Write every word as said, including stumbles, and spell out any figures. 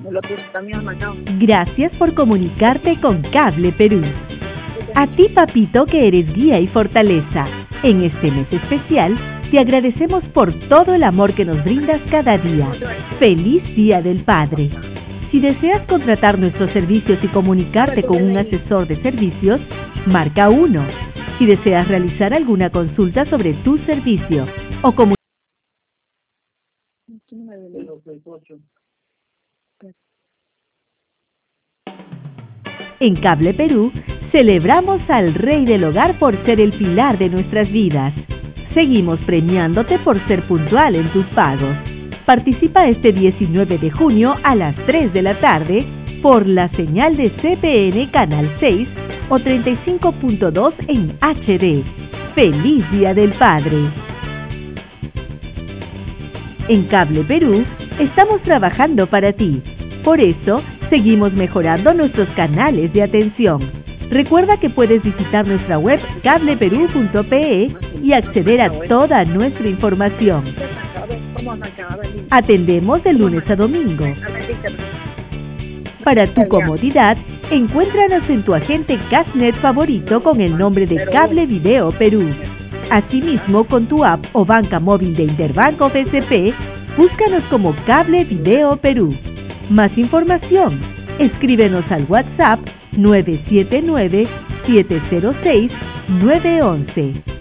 Gracias por comunicarte con Cable Perú. A ti, papito, que eres guía y fortaleza. En este mes especial, te agradecemos por todo el amor que nos brindas cada día. ¡Feliz Día del Padre! Si deseas contratar nuestros servicios y comunicarte con un asesor de servicios, marca uno. Si deseas realizar alguna consulta sobre tu servicio o comunicar en Cable Perú, celebramos al Rey del Hogar por ser el pilar de nuestras vidas. Seguimos premiándote por ser puntual en tus pagos. Participa este diecinueve de junio a las tres de la tarde por la señal de C P N Canal seis o treinta y cinco punto dos en H D. ¡Feliz Día del Padre! En Cable Perú, estamos trabajando para ti. Por eso, seguimos mejorando nuestros canales de atención. Recuerda que puedes visitar nuestra web cable perú punto pe y acceder a toda nuestra información. Atendemos de lunes a domingo. Para tu comodidad, encuéntranos en tu agente Cashnet favorito con el nombre de Cable Video Perú. Asimismo, con tu app o banca móvil de Interbanco B C P, búscanos como Cable Video Perú. Más información, escríbenos al WhatsApp nueve siete nueve, siete cero seis, nueve uno uno.